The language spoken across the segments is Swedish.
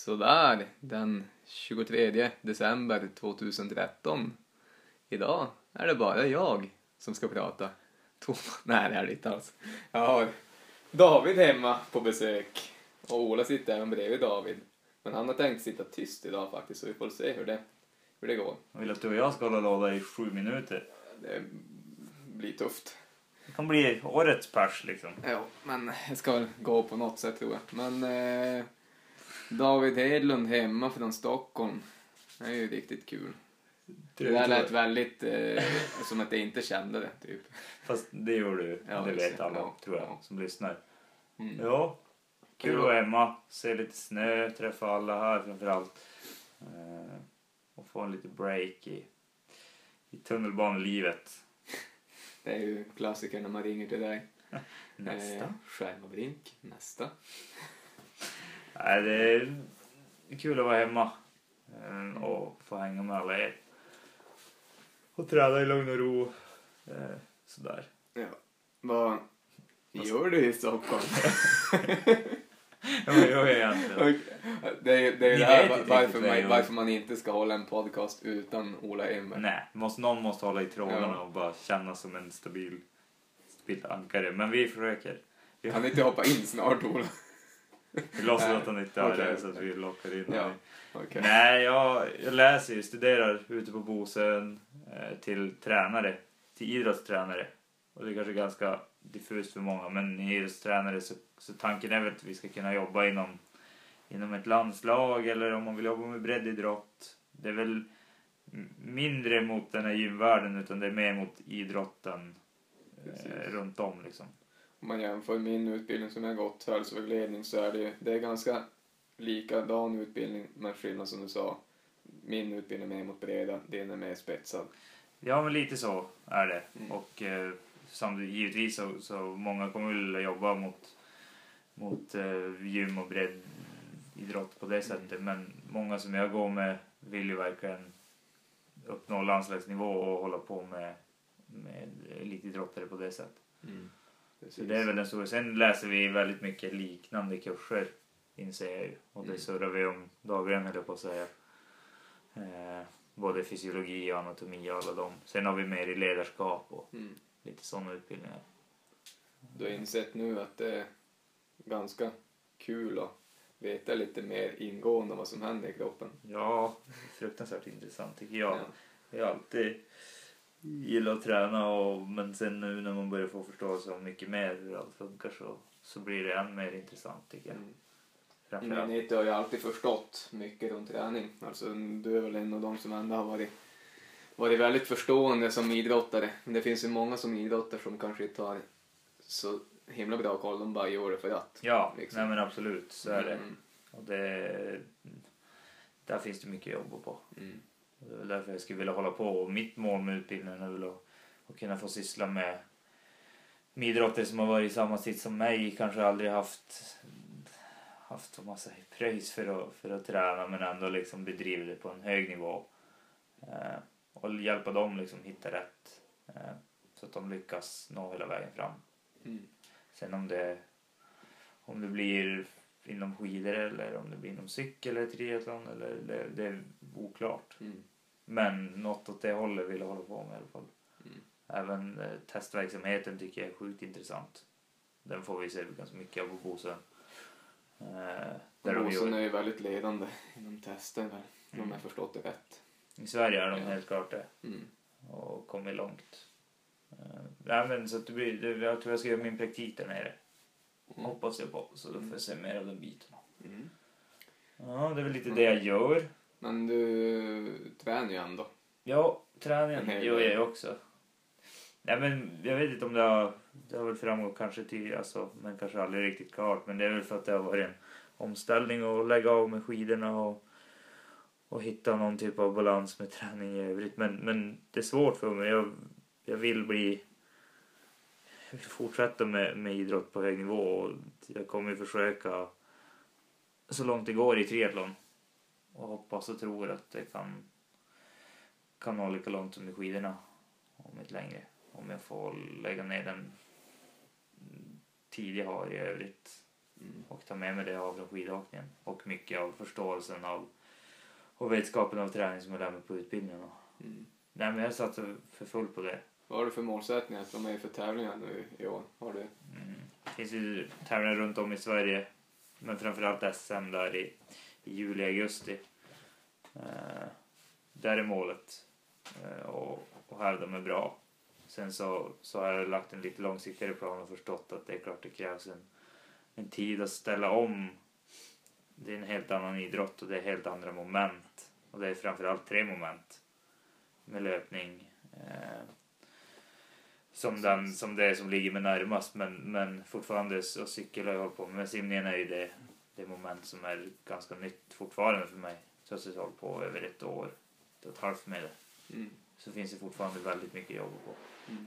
Sådär, den 23 december 2013. Idag är det bara jag som ska prata. Nej, det är det inte alls. Jag har David hemma på besök. Och Ola sitter även bredvid David. Men han har tänkt sitta tyst idag faktiskt, så vi får se hur det går. Jag vill att du och jag ska hålla låda i 7 minuter. Det blir tufft. Det kan bli årets pers liksom. Ja, men det ska väl gå på något sätt tror jag. Men David Hedlund hemma från Stockholm. Det är ju riktigt kul. Det där lät väldigt som att jag inte kände det typ. Fast det gjorde du. Ja, det vet alla tror jag ja. som lyssnar. Mm. Ja, kul att vara hemma. Se lite snö, träffa alla här framförallt. Och få en lite break i tunnelbanelivet. Det är ju klassiker när man ringer till dig. Nästa. Skärmabrink, nästa. Nej, det är kul att vara hemma. Och få hänga med alla er. Och träna i lugn och ro. Sådär. Ja. Vad gör du i Stockholm? Ja, men jag är egentligen. Det är Ni det här vet inte riktigt vad jag varför man inte ska hålla en podcast utan Ola Enberg. Nej, någon måste hålla i trådarna och bara känna som en stabilt ankare. Men vi försöker. Kan inte hoppa in snart, Ola? Vi låtsas att han inte är Okej. där så att vi lockar in Ja, honom. okej. Nej, jag läser ju, studerar ute på Bosön till idrottstränare. Och det är kanske ganska diffust för många, men i idrottstränare så tanken är väl att vi ska kunna jobba inom ett landslag eller om man vill jobba med breddidrott. Det är väl mindre mot den här gymvärlden utan det är mer mot idrotten runt om liksom. Om man jämför min utbildning som jag gått, hälsovägledning, så är det är ganska likadan utbildning, men skillnad som du sa. Min utbildning är mer mot breda, din är mer spetsad. Ja, men lite så är det. Mm. Och samtidigt givetvis så många kommer vilja jobba mot gym och breddidrott på det sättet. Men många som jag går med vill ju verkligen uppnå landslagsnivå och hålla på med elitidrottare på det sättet. Mm. Så det är väl den stora. Sen läser vi väldigt mycket liknande kurser, inser jag ju. Och det surrar vi om dagligen, höll jag på att säga. Både fysiologi och anatomi och alla dem. Sen har vi mer i ledarskap och lite sådana utbildningar. Du har insett nu att det är ganska kul att veta lite mer ingående om vad som händer i kroppen. Ja, fruktansvärt intressant tycker jag. Ja. Jag har alltid gillat att träna men sen nu när man börjar få förståelse om mycket mer hur allt funkar så blir det än mer intressant tycker jag. Men ni har ju alltid förstått mycket om träning. Alltså du är väl en av dem som ändå har varit väldigt förstående som idrottare. Men det finns ju många som idrottar som kanske inte har så himla bra koll, de bara gör det för att. Ja, liksom. nej men absolut så är det. Och där finns det mycket jobb på. Och det är väl därför jag skulle vilja hålla på. Och mitt mål med utbildningen är väl att kunna få syssla med idrottare som har varit i samma sitt som mig. Kanske aldrig haft vad man säger, pröjs för att träna men ändå liksom bedriva det på en hög nivå. Och hjälpa dem liksom hitta rätt. Så att de lyckas nå hela vägen fram. Sen om det blir inom skidor eller om det blir inom cykel eller triathlon eller det är oklart. Men något åt det hållet vill jag hålla på med i alla fall. Även testverksamheten tycker jag är sjukt intressant. Den får vi se ganska mycket av på Bosön. Bosön är ju väldigt ledande inom tester, om jag förstått det rätt. I Sverige är de helt klart det. Och kommer långt. Men så att jag tror jag ska göra min praktik där nere. Hoppas jag på, så då får jag se mer av den biten. Ja, det är väl lite det jag gör. Men du tränar ju ändå. Ja, träningen gör jag också. Nej, men jag vet inte om det har väl framgått kanske men kanske aldrig riktigt klart. Men det är väl för att det har varit en omställning och lägga av med skidorna och hitta någon typ av balans med träning i övrigt. Men det är svårt för mig. Jag vill fortsätta med idrott på hög nivå och jag kommer försöka så långt det går i triathlon och hoppas och tror att det kan nå lika långt som i skidorna om inte längre, om jag får lägga ner den tid jag har i övrigt Och ta med mig det av från skidåkningen. Och mycket av förståelsen av och vetskapen av träning som jag lär mig på utbildningen. Nej, men jag satt för full på det. Vad har du för målsättning att vara med för tävlingar nu i år? Har du? Det finns ju tävlingar runt om i Sverige. Men framförallt SM där i juli-augusti. Där är målet. Och hävda mig bra. Sen så har jag lagt en lite långsiktigare plan och förstått att det är klart det krävs en tid att ställa om. Det är en helt annan idrott och det är helt andra moment. Och det är framförallt 3 moment. Med löpning. Som det som ligger med närmast. Men fortfarande så cykel har jag hållit på. Men simningen är ju det moment som är ganska nytt fortfarande för mig. Så jag har hållit på över 1 år. 1,5 med det. Så finns det fortfarande väldigt mycket jobb på.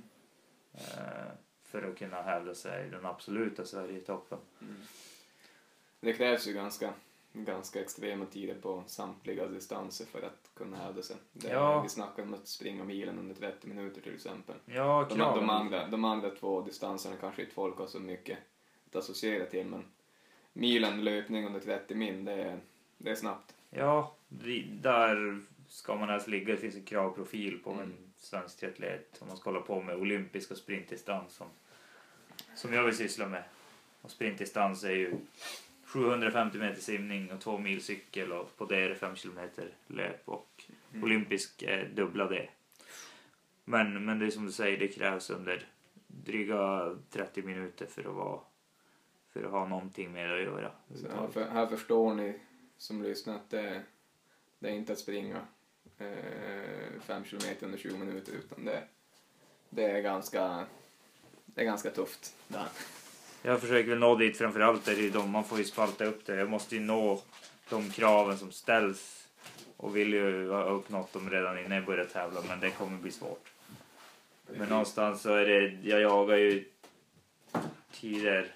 För att kunna hävda sig i den absoluta Sverige-toppen. Det krävs ju ganska extrema tider på samtliga distanser för att kunna hävda sig. Vi snackar om att springa milen under 30 minuter till exempel. Ja, de andra 2 distanserna kanske inte folk har så mycket att associera till, men milen löpning under 30 min, det är snabbt. Ja, där ska man alltså ligga. Det finns en kravprofil på en svensk triatlet om man ska hålla på med olympiska sprintdistans som jag vill syssla med. Och sprintdistans är ju 750 meter simning och 2 mil cykel och på det är det 5 kilometer löp och olympisk är dubbla det. Men det är som du säger, det krävs under dryga 30 minuter för att ha någonting med det att göra. Så här förstår ni som lyssnar att det är inte att springa 5 kilometer under 20 minuter utan det är ganska tufft där. Jag försöker väl nå dit framförallt där man får ju spalta upp det. Jag måste ju nå de kraven som ställs och vill ju ha uppnått dem redan innan jag börjar tävla, men det kommer bli svårt. Men någonstans så är det, jag jagar ju tider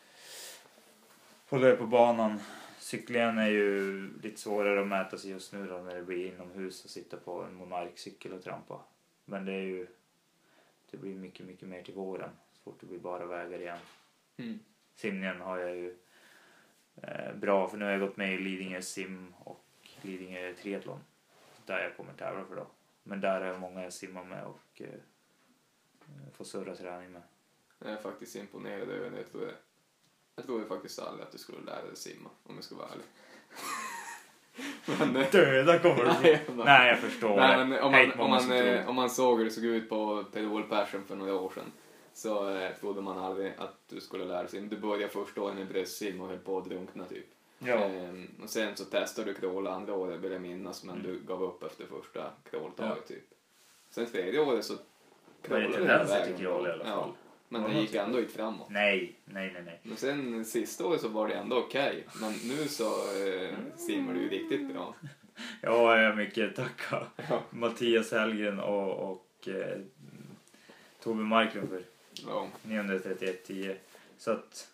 på löparbanan. Cyklingen är ju lite svårare att mäta sig just nu då, när det blir inomhus och sitta på en monarkcykel och trampa. Men det blir mycket, mycket mer till våren. Så fort det blir bara vägar igen. Simningen har jag ju bra, för nu har jag gått med i Lidingö sim och Lidingö triathlon. Där jag kommer tävla för då. Men där är många jag simmar med och får surra träning med. Jag är faktiskt imponerad över det. Jag tror faktiskt aldrig att du skulle lära dig simma, om jag ska vara ärlig. Döda kommer du. Nej, jag förstår. Nej, men om man såg hur det såg ut på Per-Olof Persson för några år sedan, så trodde man aldrig att du skulle lära dig. Du började första året med bröstsim och höll på att drunkna typ. Ja. Och sen så testade du kråla andra året, vill jag minnas, men du gav upp efter första kråltaget typ. Sen 3:e året så krålade du hela vägen. Till krål i alla fall. Ja. Men det gick ändå inte framåt. Nej. Men sen sista året så var det ändå okej. Men nu så simmar du ju riktigt bra. Ja, jag mycket tacka Mattias Hellgren och Tobbe Marklund för 931-10. Så att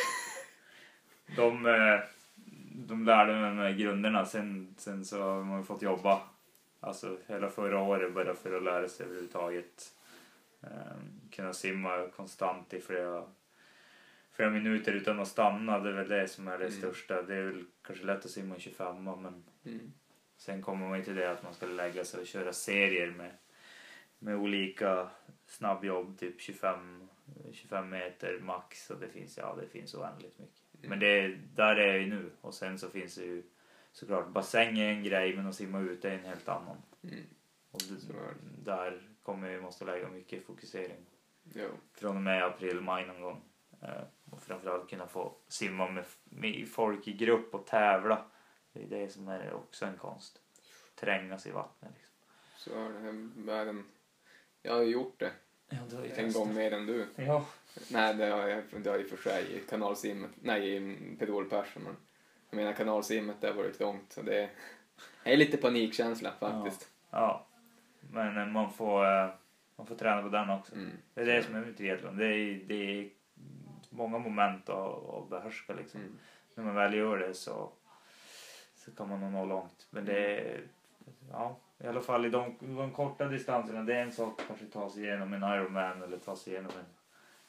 de lärde mig grunderna. Sen så har man fått jobba. Alltså hela förra året bara för att lära sig överhuvudtaget. Kunna simma konstant i flera minuter utan att stanna. Det är väl det som är det största. Det är väl kanske lätt att simma i 25, men sen kommer man till det att man ska lägga sig och köra serier med olika snabbjobb, typ 25 meter max, och det finns oändligt mycket. Men där är jag ju nu, och sen så finns det ju såklart bassäng är en grej, men att simma ute är en helt annan. Och där kommer jag måste lägga mycket fokusering. Från och med april, maj någon gång. Och framförallt kunna få simma med folk i grupp och tävla. Det är det som är också en konst. Trängas i vattnet liksom. Så är det här världen. Jag har gjort det. Ja, en gång mer än du. Ja. Nej, det har jag i och för sig i kanalsimmet. Nej, i Per-Olof Persson. Men jag menar kanalsimmet, där var det trångt. Så det är lite panikkänsla faktiskt. Ja. Men man får träna på den också. Det är det som är med triathlon. Det är många moment att behärska liksom. När man väl gör det så kan man nog nå långt. Men det är i alla fall i de korta distanserna, det är en sak att kanske ta sig igenom en Ironman eller ta sig igenom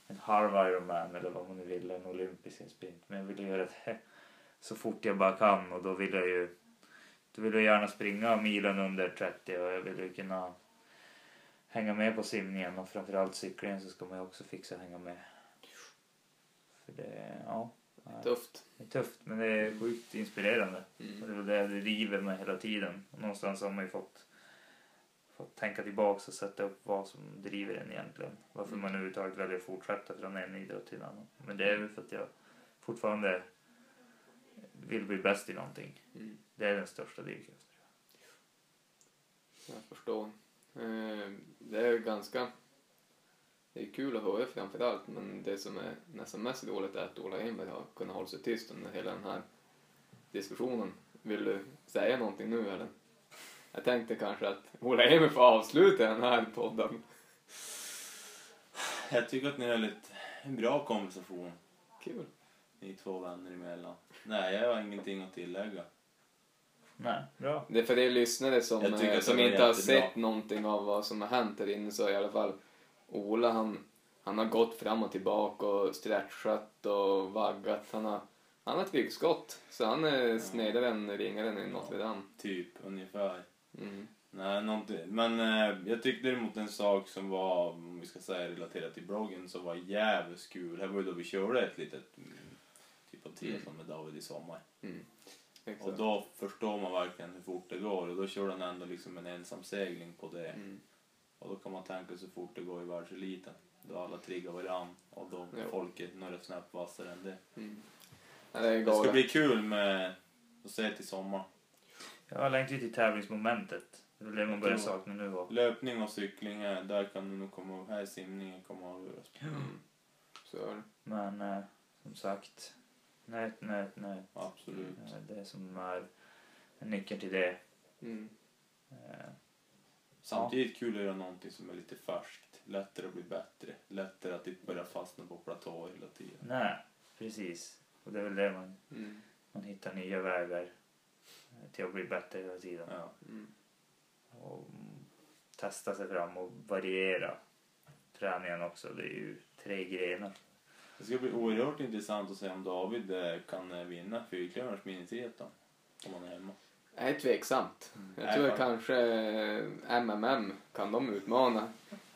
en halv Ironman eller vad man nu vill, en olympisk sprint. Men jag vill göra det så fort jag bara kan, och då vill jag gärna springa milen under 30, och jag vill ju kunna hänga med på simningen, och framförallt cyklingen så ska man ju också fixa hänga med. För det, ja. Tufft. Det är tufft, men det är sjukt inspirerande. Och det är väl det river mig hela tiden. Och någonstans har man ju fått tänka tillbaka och sätta upp vad som driver en egentligen. Varför man överhuvudtaget väljer att fortsätta från en idrott till en annan. Men det är väl för att jag fortfarande vill bli bäst i någonting. Det är den största drivkraften. Jag förstår. Det är kul att höra framförallt, men det som är nästan mest roligt är att Ola Enberg har kunnat hålla sig tyst under hela den här diskussionen. Vill du säga någonting nu eller? Jag tänkte kanske att Ola Enberg får avsluta den här podden. Jag tycker att ni har en bra konversation. Kul. Ni två vänner emellan. Nej, jag har ingenting att tillägga. Nej, bra. Det är för de lyssnare som Jag tycker att inte det var har jättebra. sett någonting av vad som har hänt där inne, så i alla fall Ola han har gått fram och tillbaka och stretchat och vaggat. Han har ett ryggskott, så han är snedare än ringaren i Notre Dame. Typ, ungefär. Mm. Nej, någonting. Men jag tyckte däremot en sak som var, om vi ska säga relaterat till bloggen, som var jävligt kul. Här var ju då vi körde ett litet typ av triathlon med David i sommar. Exakt. Och då förstår man verkligen hur fort det går. Och då kör han ändå liksom en ensam segling på det. Och då kan man tänka så fort det går i världseliten. Då alla triggar varann. Och då folk är några snabbt vassare än det. Ja, det ska bli kul med att se till sommar. Jag har längtat till tävlingsmomentet. Det är väl det man börjar sakna nu. Och Löpning och cykling här, där kan du nog komma, här simningen kommer att avgöras. Så är det. Men som sagt, nej. Absolut. Det som är nyckeln till det. Samtidigt kul att göra någonting som är lite färskt. Lättare att bli bättre. Lättare att inte börja fastna på platå hela tiden. Nej, precis. Och det är väl det man hittar nya vägar till att bli bättre hela tiden. Ja. Och testa sig fram och variera träningen också. Det är ju 3 grenar. Det ska bli oerhört intressant att se om David kan vinna Fyrklöverns minitriathlon om han är hemma. Jag är tveksamt. Jag tror kanske MMM kan de utmana.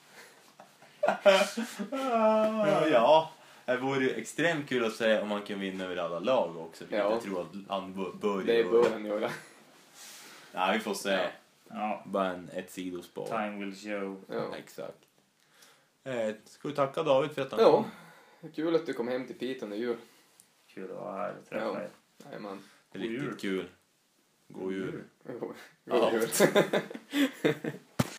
Ja, det vore ju extremt kul att se om man kan vinna över alla lag också. Jag tror att han bör. Det bör han göra. Ja, vi får se. Ja. Bara ett sidospår. Time will show. Ja. Exakt. Ska vi tacka David för att han kom? Kul att du kom hem till Piteå under jul. Kul att vara här och träffa er. Jajamän. Riktigt kul. God jul. God jul.